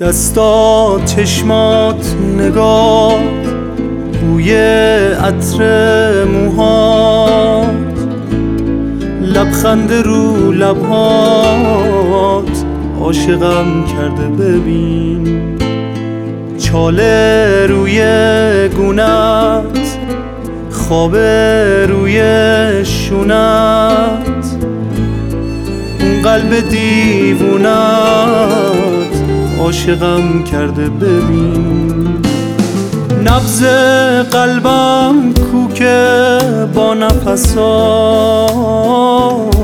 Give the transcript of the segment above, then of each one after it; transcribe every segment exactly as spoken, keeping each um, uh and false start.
دستات، چشمات، نگات، بوی عطر موهات، لبخند رو لبهات عاشقم کرده. ببین چاله روی گونت، خواب روی شونت، اون قلب دیوونت عاشقم کرده. ببین نبض قلبم کوکه با نفسات،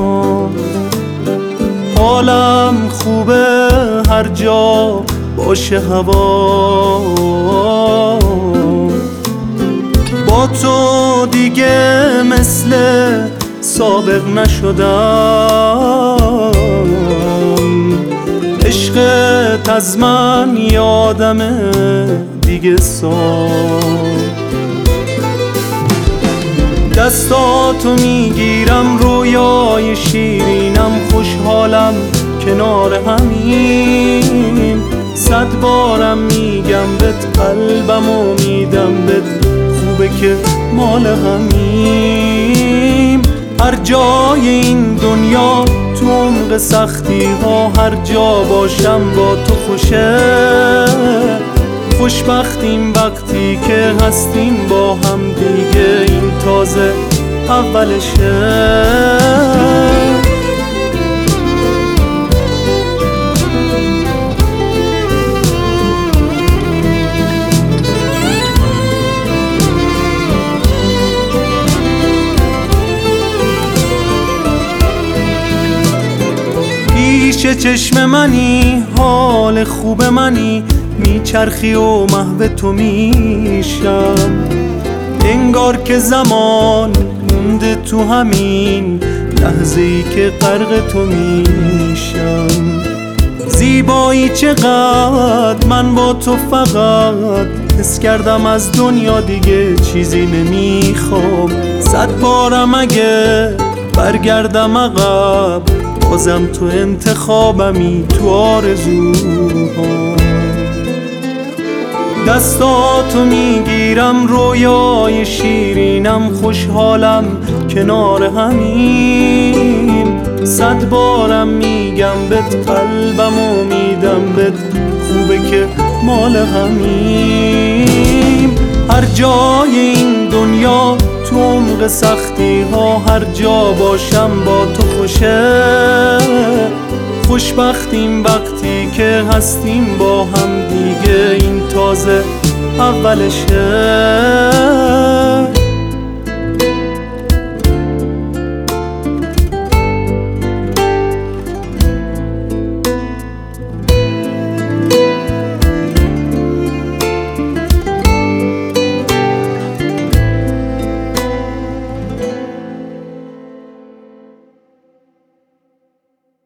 حالم خوبه هر جا باشه هوا. با تو دیگه مثل سابق نشدم، عشقت از من یادمه دیگه سال. دستاتو میگیرم رویای شیرینم، خوشحالم کنار همیم. صد بارم میگم بهت قلبمو میدم بهت، خوبه که مال همیم. هر جای این دنیا تو عمق سختی ها، هر جا باشم با تو خوشه. خوشبختیم وقتی که هستیم با هم دیگه، این تازه اولشه. پیش چشم منی، حال خوب منی، میچرخی و محو تو میشم. انگار که زمان مونده تو همین لحظه ای که غرق تو میشم. زیبایی چقدر من با تو فقط حس کردم، از دنیا دیگه چیزی نمیخوام. صد بارم اگه برگردم عقب، بازم تو انتخابمی تو آرزوها. دستاتو میگیرم رویای شیرینم، خوشحالم کنار همیم. صد بارم میگم بهت قلبمو میدم بهت، خوبه که مال همیم. هر جای این دنیا تو عمق سختی ها، هر جا باشم با تو خوشه. خوشبختیم وقتی که هستیم با هم دیگه، این تازه اولشه.